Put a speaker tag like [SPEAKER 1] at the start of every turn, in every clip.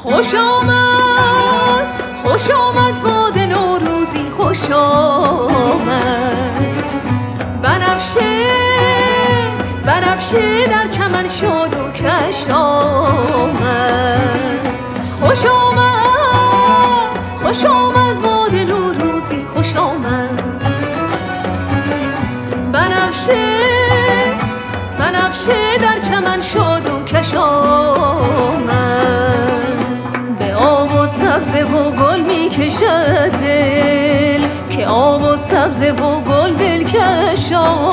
[SPEAKER 1] خوش آمد، خوش آمد باد نوروزی، خوش آمد. بنفشه، بنفشه در چمن شاد و کش آمد. خوش آمد، خوش آمد باد نوروزی، خوش آمد. بنفشه، بنفشه در چمن شاد و کش آمد. به آب و سبزه و گل می کشد دل، که آب و سبزه و گل دلکش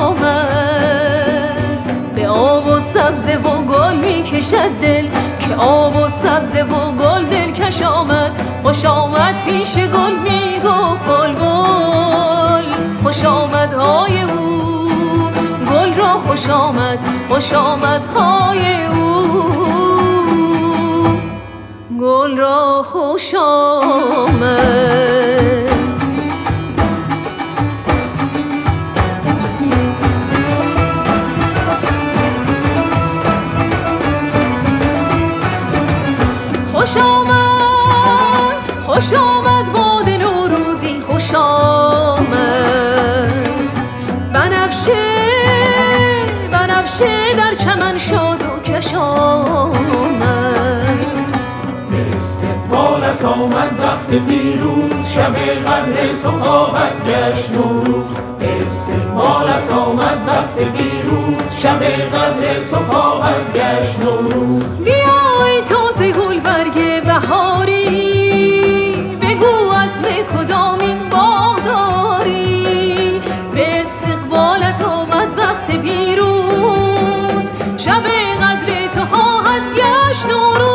[SPEAKER 1] آمد. به آب و سبزه و گل می کشد دل، که آب و سبزه و گل دلکش آمد. خوش آمد پیش گل می گفت بلبل، خوش آمد های او گل را خوش آمد، خوش آمد های او گل را خوش آمد. خوش آمد، خوش آمد باد نوروزی، خوش آمد. بنفشه، بنفشه در چمن شاد و کش آمد.
[SPEAKER 2] به استقبالت آمد وقت پیروز، شب قدر تو خواهد گشت نوروز. به استقبالت آمد وقت پیروز، شب قدر تو خواهد گشت نوروز.
[SPEAKER 1] بیای تازه گل برگ بهاری، بگو عزم کدامین باغ داری. به استقبالت آمد وقت پیروز، شب قدر تو خواهد گشت نوروز.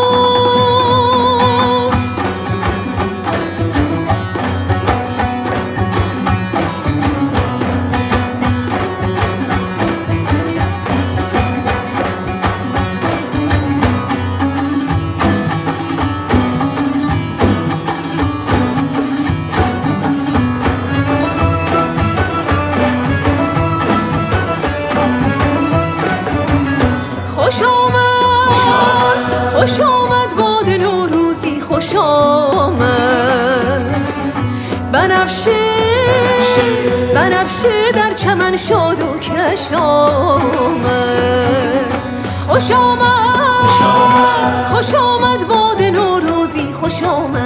[SPEAKER 1] خوش آمد، خوش آمد باد نوروزی، خوش آمد. بنفشه، بنفشه در چمن شاد و کش آمد. خوش آمد، خوش آمد باد نوروزی، خوش آمد.